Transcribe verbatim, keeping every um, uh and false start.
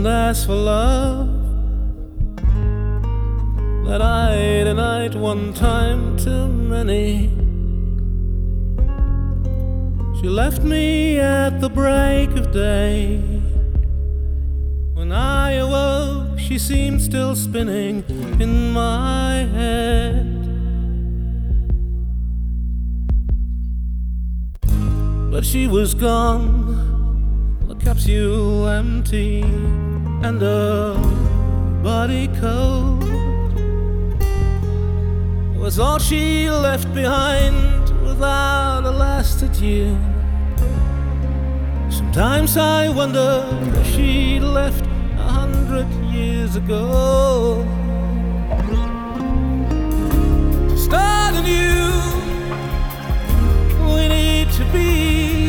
and ask for love. That I denied one time too many. She left me at the break of day. When I awoke, she seemed still spinning in my head. But she was gone, the capsule empty, and her body cold was all she left behind without a last adieu. Sometimes I wonder if she'd left a hundred years ago to start anew. We need to be